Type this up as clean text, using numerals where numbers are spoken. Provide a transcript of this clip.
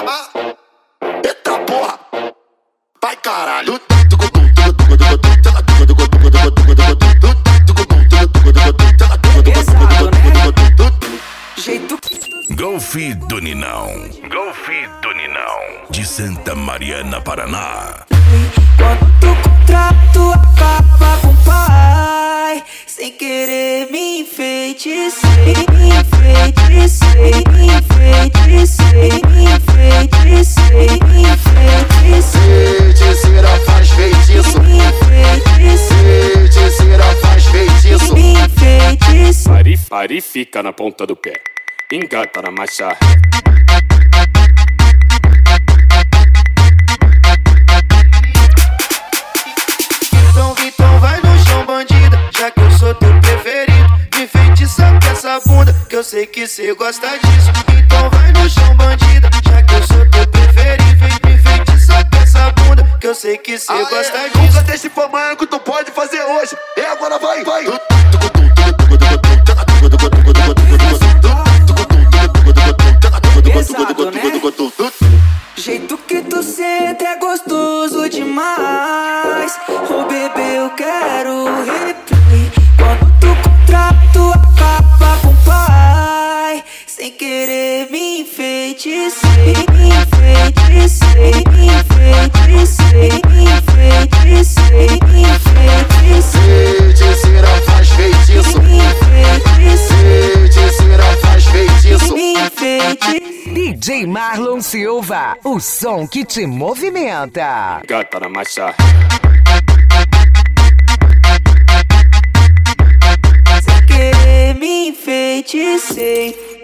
Eita porra, vai caralho. Pesado, né? Jeito Golf do Ninão. Golf do Ninão. De Santa Mariana, Paraná. quando o contrato acaba com o pai, sem querer me enfeitecei, me enfeitecei, me enfeitecei, me enfeitecei, me enfeitecei. Feiticeira faz feitiço. Me enfeitecei, Feiticeira faz feitiço. me enfeitecei. Pare e fica na ponta do pé. Engata na marcha. Então vai no chão, bandida, já que eu sou teu preferido. Me feitiça com essa bunda, que eu sei que cê gosta disso. Então vai no chão, bandida, já que eu sou teu preferido. Me feitiça com essa bunda, que eu sei que cê gosta disso. Nunca deixe pra amanhã que tu pode fazer hoje. E agora vai. Pesado, né? Jeito que tu senta é gostoso demais. Ô bebê, eu quero replay. Quando o contrato acaba com o pai, sem querer me enfeitecei, me enfeitecei, me enfeitecei, me enfeitecei, me enfeitecei. Feiticeira faz feitiço. Me enfeitecei, Feiticeira faz feitiço. me enfeitecei. DJ Marlon Silva, o som que te movimenta. Engata na marcha. Sem querer me enfeitecei.